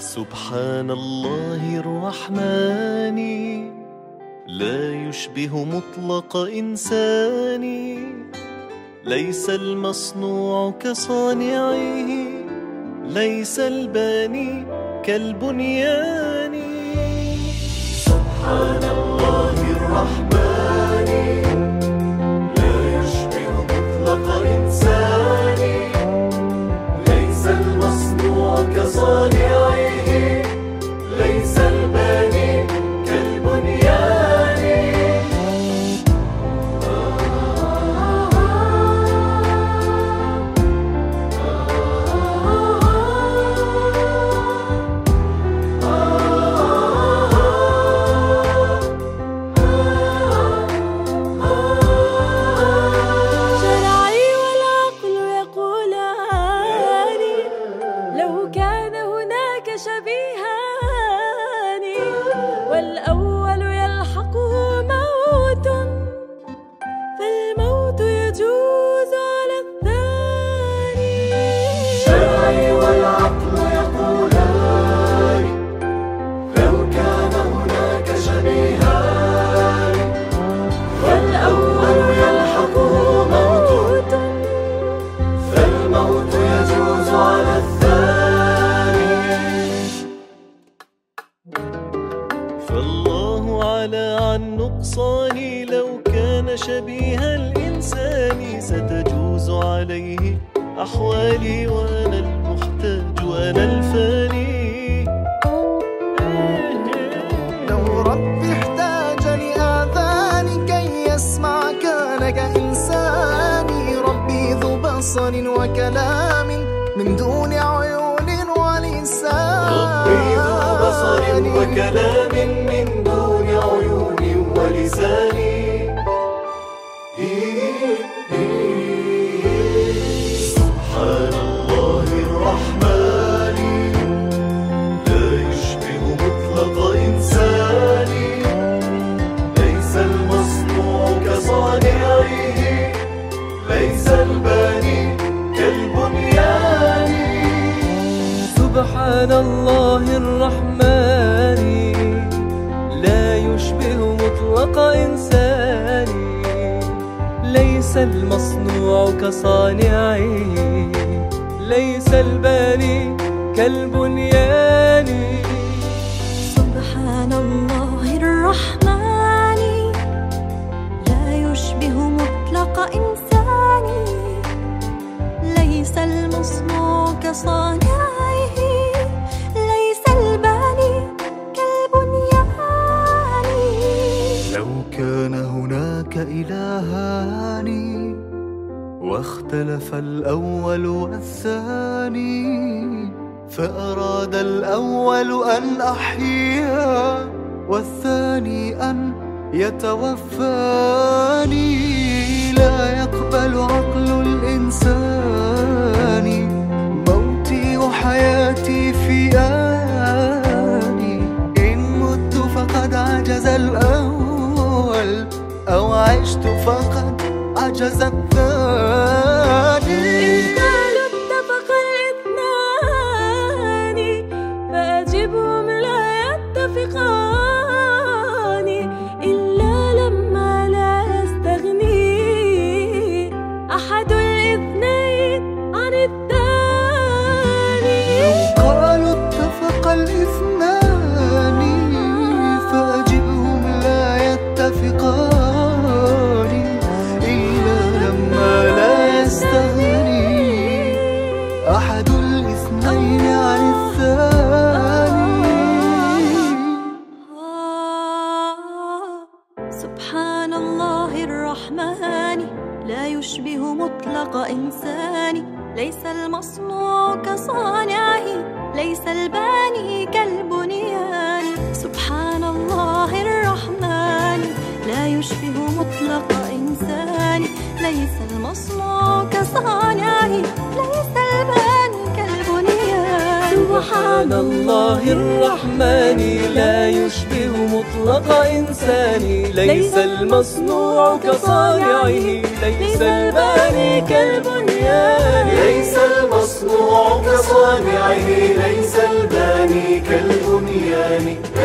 سبحان الله الرحمن لا يشبه مطلق إنسان، ليس المصنوع كصانعه، ليس الباني كالبنيان. سبحان الله الرحمن لا يشبه مطلق إنسان، ليس المصنوع كصانعه، ليس الباني كالبنيان. شرعي والعقل يقولان لو كان هناك شبيهان، والأول يلحقه موت فالموت يجوز على الثاني. الشرع والعقل يقولان لو كان هناك شبيهان، والأول يلحقه موت فالموت يجوز على الثاني. فالله علا عن نقصان، لو كان شبيه الإنسان ستجوز عليه أحوالي، وأنا المحتاج وأنا الفاني. لو ربي احتاج لآذان كي يسمع كان كإنساني، ربي ذو بصر وكلام من دون عيون ولسان. ربي ذو بصر وكلام من دون عيون ولسان. سبحان الله الرحمن لا يشبه مطلق إنسان، ليس المصنوع كصانعه، ليس الباني كالبنيان. سبحان الله الرحمن لا يشبه مطلق إنسان، ليس المصنوع كصانعه، ليس الباني كالبنيان. سبحان الله الرحمن لا يشبه مطلق إنسان، ليس المصنوع كصانعه، ليس الباني كالبنيان. لو كان هناك إلهان واختلف الأول والثاني، فأراد الأول أن أحيا والثاني أن يتوفاني، لا يقبل عقل الإنسان موتي وحياتي في آني. إن مت فقد عجز الأول، أو عشت فقد عجز الثاني. إن قالوا اتفق الاثنان فأجبهم لا يتفقان، إلا لما لا يستغني أحد الاثنين عن الثاني. لو قالوا اتفق الاثنان فأجبهم لا يتفقان، إلا لما لا يستغني أحد الاثنين عن الثاني. سبحان الله الرحمن لا يشبه مطلق إنسان، ليس المصنوع كصانعه، ليس الباني كالبنيان. سبحان الله الرحمن لا يشبه مطلق إنسان، ليس المصنوع كصانعه، ليس الباني كالبنيان. سبحان الله الرحمن لا يشبه مطلق إنسان، ليس المصنوع كصانعه، ليس الباني كالبنيان. ليس المصنوع كصانعه، ليس الباني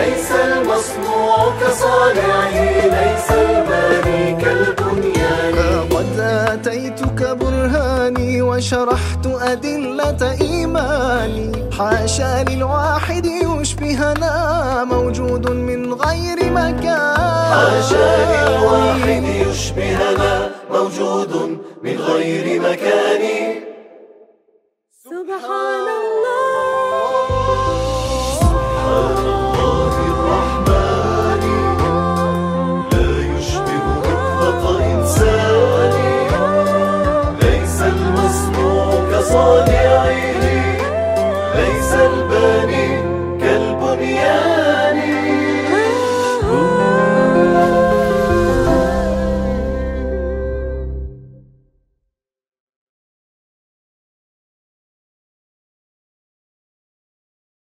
ليس المصنوع كصانعه، ليس الباني كالبنيان. قد آتيتك برهاني وشرحت أدلة إيماني، حاشا للواحد يشبهنا موجود من غير مكان. حاشا للواحد يشبهنا موجود من غير مكان. سبحان الله، سبحان الله الرحمن، لا يشبه مطلق إنسان، ليس المصنوع كصانعه.